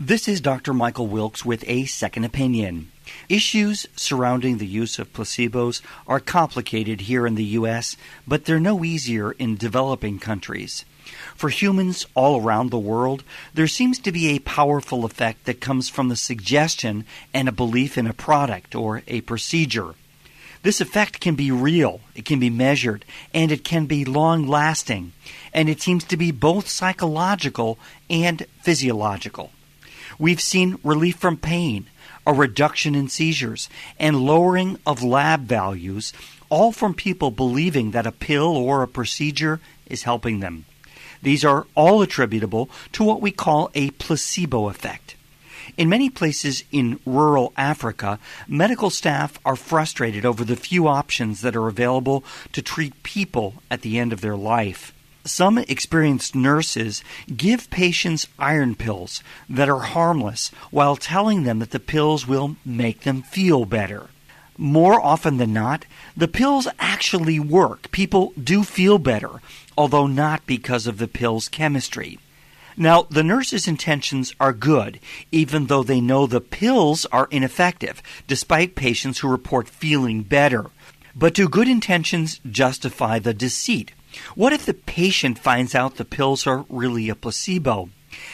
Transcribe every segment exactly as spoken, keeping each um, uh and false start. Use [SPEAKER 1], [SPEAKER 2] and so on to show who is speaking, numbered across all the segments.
[SPEAKER 1] This is Doctor Michael Wilkes with A Second Opinion. Issues surrounding the use of placebos are complicated here in the U S, but they're no easier in developing countries. For humans all around the world, there seems to be a powerful effect that comes from the suggestion and a belief in a product or a procedure. This effect can be real, it can be measured, and it can be long-lasting, and it seems to be both psychological and physiological. We've seen relief from pain, a reduction in seizures, and lowering of lab values, all from people believing that a pill or a procedure is helping them. These are all attributable to what we call a placebo effect. In many places in rural Africa, medical staff are frustrated over the few options that are available to treat people at the end of their life. Some experienced nurses give patients iron pills that are harmless while telling them that the pills will make them feel better. More often than not, the pills actually work. People do feel better, although not because of the pill's chemistry. Now, the nurse's intentions are good, even though they know the pills are ineffective, despite patients who report feeling better. But do good intentions justify the deceit? What if the patient finds out the pills are really a placebo?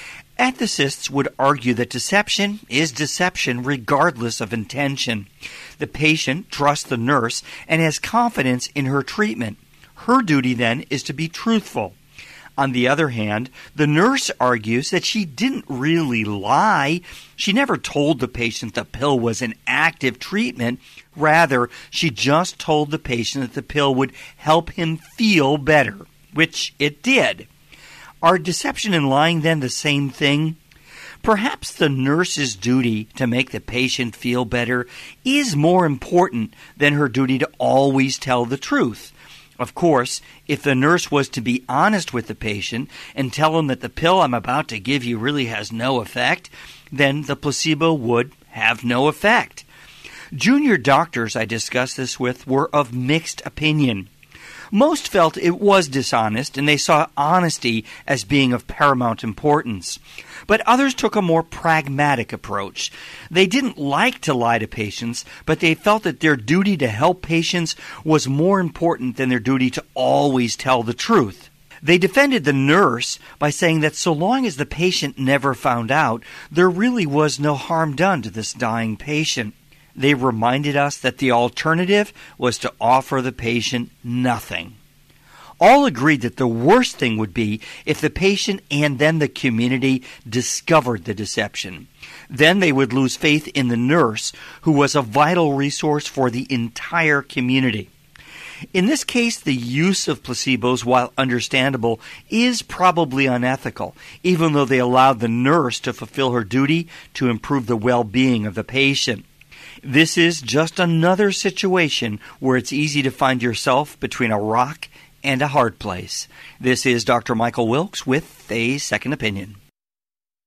[SPEAKER 1] Ethicists would argue that deception is deception regardless of intention. The patient trusts the nurse and has confidence in her treatment. Her duty then is to be truthful. On the other hand, the nurse argues that she didn't really lie. She never told the patient the pill was an active treatment. Rather, she just told the patient that the pill would help him feel better, which it did. Are deception and lying then the same thing? Perhaps the nurse's duty to make the patient feel better is more important than her duty to always tell the truth. Of course, if the nurse was to be honest with the patient and tell him that the pill I'm about to give you really has no effect, then the placebo would have no effect. Junior doctors I discussed this with were of mixed opinion. Most felt it was dishonest, and they saw honesty as being of paramount importance. But others took a more pragmatic approach. They didn't like to lie to patients, but they felt that their duty to help patients was more important than their duty to always tell the truth. They defended the nurse by saying that so long as the patient never found out, there really was no harm done to this dying patient. They reminded us that the alternative was to offer the patient nothing. All agreed that the worst thing would be if the patient and then the community discovered the deception. Then they would lose faith in the nurse, who was a vital resource for the entire community. In this case, the use of placebos, while understandable, is probably unethical, even though they allowed the nurse to fulfill her duty to improve the well-being of the patient. This is just another situation where it's easy to find yourself between a rock and a hard place. This is Doctor Michael Wilkes with A Second Opinion.